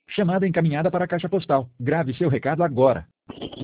Chamada encaminhada para a caixa postal. Grave seu recado agora.